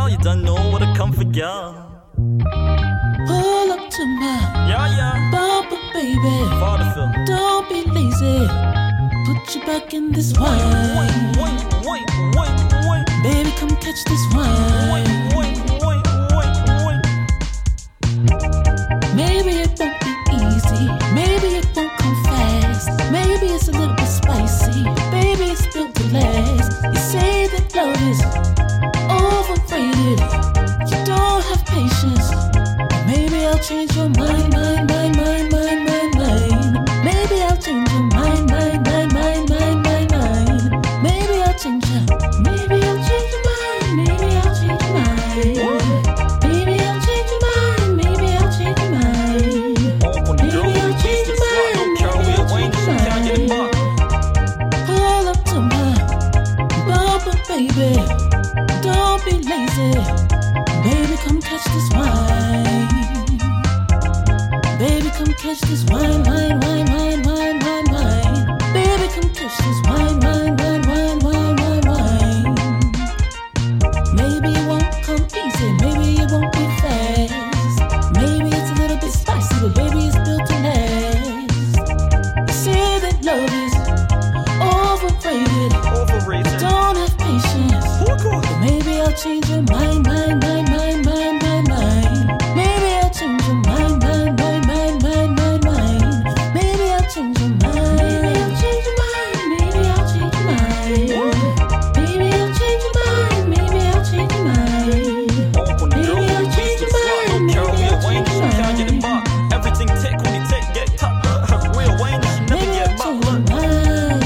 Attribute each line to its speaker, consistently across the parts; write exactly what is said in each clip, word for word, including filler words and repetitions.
Speaker 1: you don't know what I come for y'all.
Speaker 2: Pull up to my
Speaker 1: Yeah, yeah.
Speaker 2: bumper, baby.
Speaker 1: Vaudeville.
Speaker 2: Don't be lazy. Put you back in this wine.
Speaker 1: Wait, wait, wait, wait, wait.
Speaker 2: Baby, come catch this wine.
Speaker 1: Wait, wait, wait, wait, wait.
Speaker 2: Maybe it won't be easy. Maybe it won't come fast. Maybe it's a little bit spicy. Baby, it's built to last. You say that love is overrated. You don't have patience. Maybe I'll change your mind, mind, mind, mind, mind, mind, mind. Maybe I'll change your mind, mind, mind, mind, mind, mind, mind. Maybe I'll change your, maybe I'll change your mind, maybe I'll change your mind. Maybe I'll change your mind, maybe I'll change your mind. Maybe I'll change your mind, maybe I'll change your mind. Pull up to my bumper, baby. Don't be lazy. Baby, come catch this wine. Baby, come catch this wine, wine, wine, wine, wine, wine, wine. Baby, come catch this wine, wine, wine, wine, wine, wine, wine. Maybe it won't come easy, maybe it won't be fast. Maybe it's a little bit spicy, but baby, it's built to last. You say that love is overrated.
Speaker 1: Overrated.
Speaker 2: Don't have patience. But maybe I'll change your mind, mind, mind, mind, mind, mind, mind. Maybe I'll change your mind, mind, mind, mind, mind, mind, mind. Maybe I'll change your mind. Maybe I'll change your mind. Maybe I'll change your mind. Maybe I'll change your mind. Maybe I'll change your mind. Maybe I'll change your mind. Maybe I'll change your mind.
Speaker 1: Everything tick when you tick, get top. Real Wayne, she never
Speaker 2: Maybe
Speaker 1: get
Speaker 2: I'll change
Speaker 1: bought.
Speaker 2: your mind.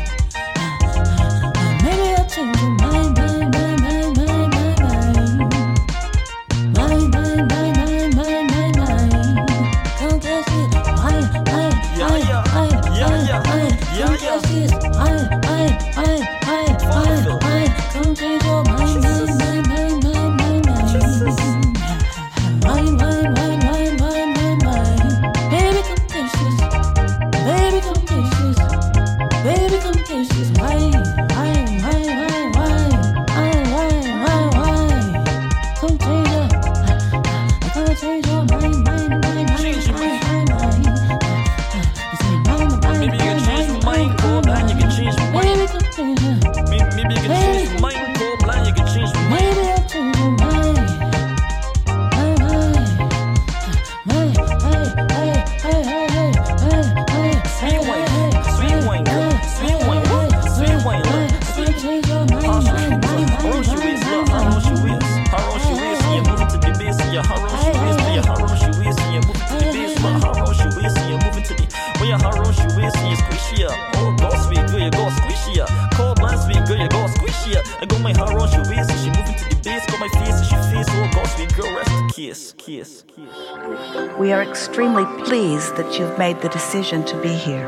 Speaker 2: Maybe I'll change your mind, mind, mind, mind, mind, mind, mind. Mind, mind, mind, mind, mind, mind, mind. Come catch it, wine, wine,
Speaker 1: Yeah,
Speaker 2: wine,
Speaker 1: yeah.
Speaker 2: wine,
Speaker 1: Yeah,
Speaker 2: wine,
Speaker 1: yeah.
Speaker 2: wine.
Speaker 1: Yeah,
Speaker 2: Come
Speaker 1: yeah.
Speaker 2: catch this, wine, wine, wine, wine, wine, wine. Come change your mind, mind, mind, mind, mind, mind, mind.
Speaker 1: Jesus.
Speaker 2: Wine, wine, wine, wine, wine, wine, wine. Baby, come catch this. Baby, come catch this. Baby, come catch this. Wine, wine, wine, wine, wine, wine, wine, wine, wine. Come change your, come change your mind, mind, mind, mind,
Speaker 1: Change your
Speaker 2: mind, mind, mind. You say mind, mind,
Speaker 1: Maybe you can
Speaker 2: mind,
Speaker 1: change my
Speaker 2: mind,
Speaker 1: mind, cold blind, you can change my mind.
Speaker 2: Baby, come change your,
Speaker 1: Maybe, maybe you can change my mind, cold blind, you can change my mind.
Speaker 2: maybe I'll change your mind. Mind, mind, mind, hey, hey, hey, hey, hey, hey, hey.
Speaker 1: Sweet wine, sweet wine, girl, sweet wine, look, sweet wine, look, sweet. How she is, look, how raw she is, how raw she is, and you're moving to the base, yeah, how raw she is, yeah, how raw she is, and you're moving to the base, look, how raw she is, and you're moving to the, well, yeah, how raw she is, and you're squishy up. Oh, go sweet, girl, you go squishy up. Cold blind, sweet girl, you go squishy up. I go my how raw she is, and she moving to the base, got my face, and she face, oh, go sweet girl, rest the kiss, kiss, kiss.
Speaker 3: We are extremely pleased that you've made the decision to be here.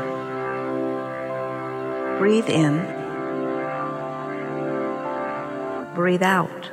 Speaker 3: Breathe in. Breathe out.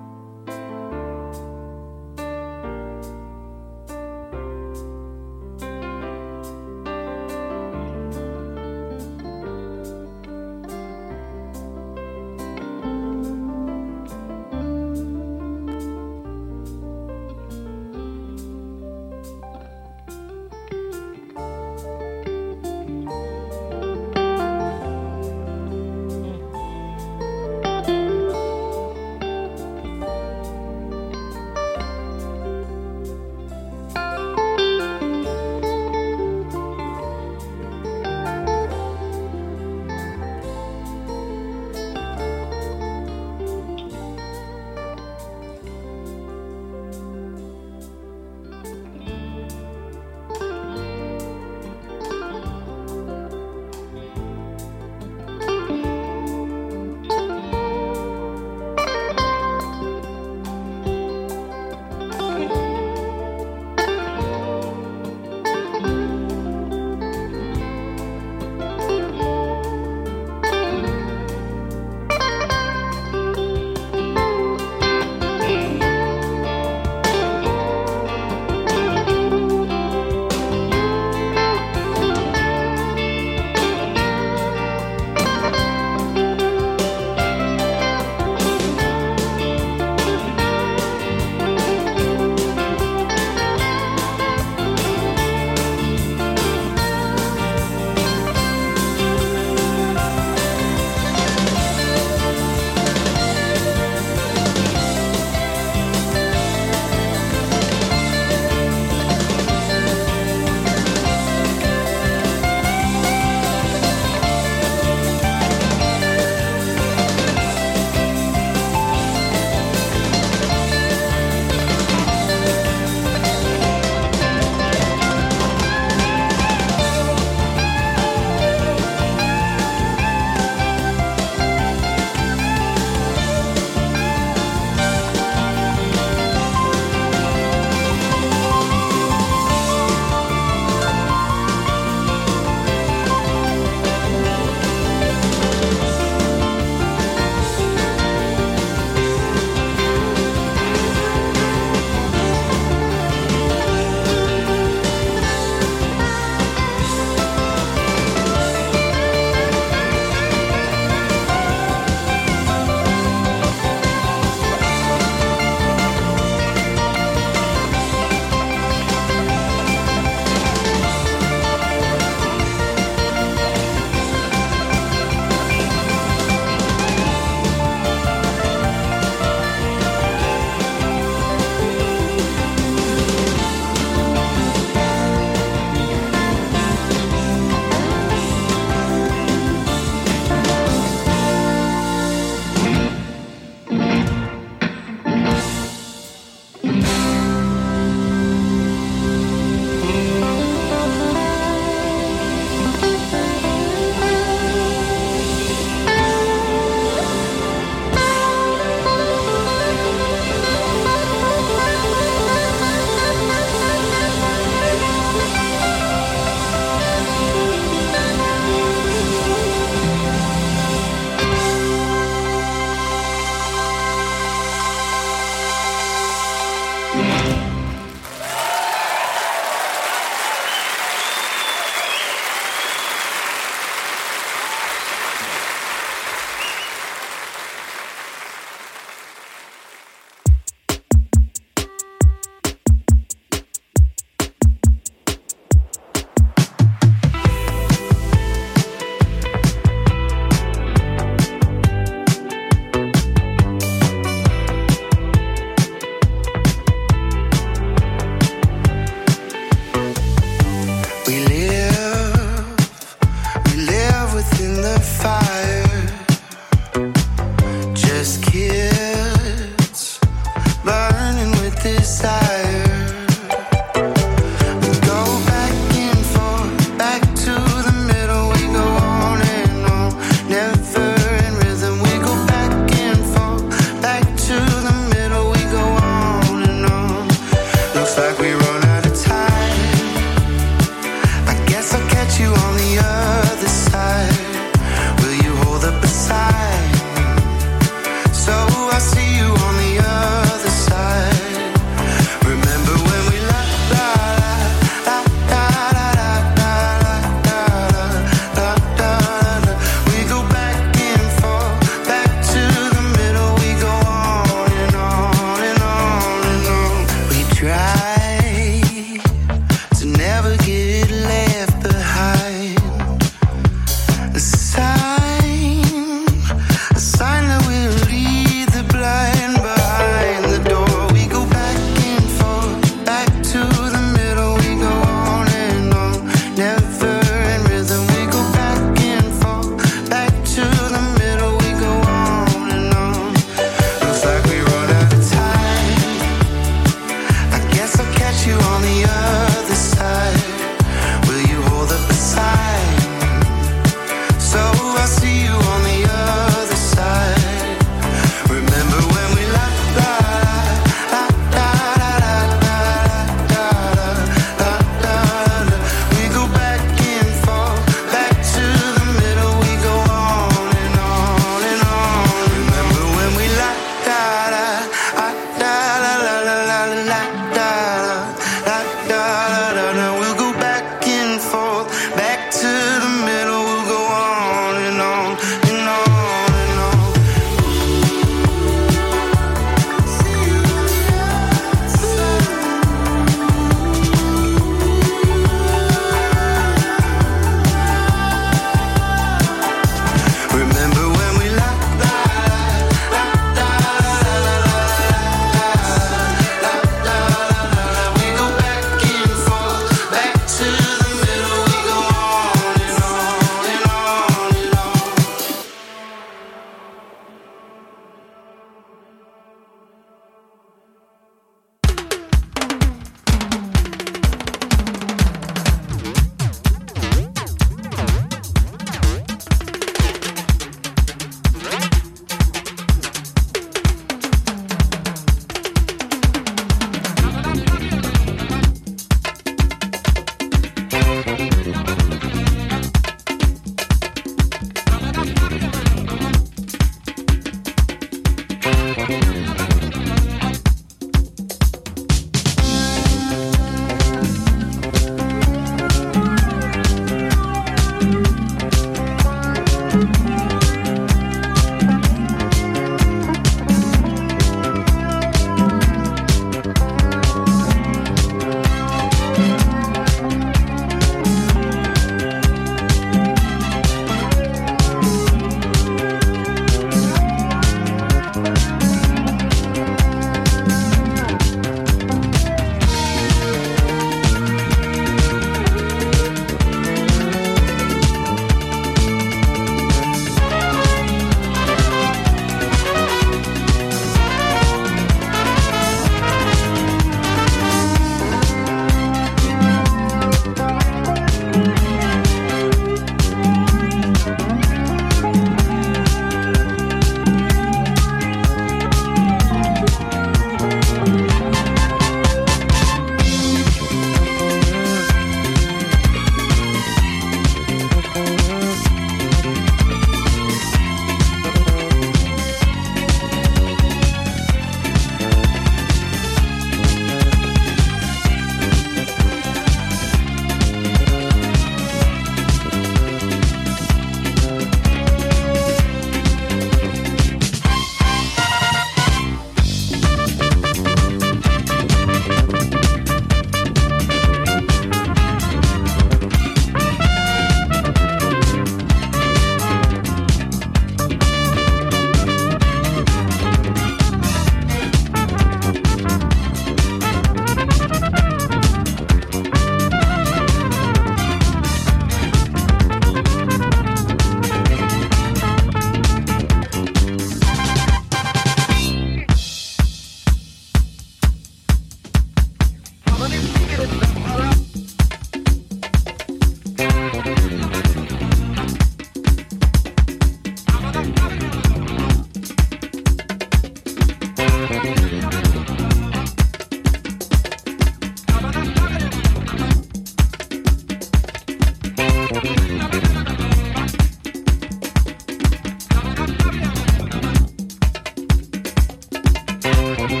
Speaker 4: Thank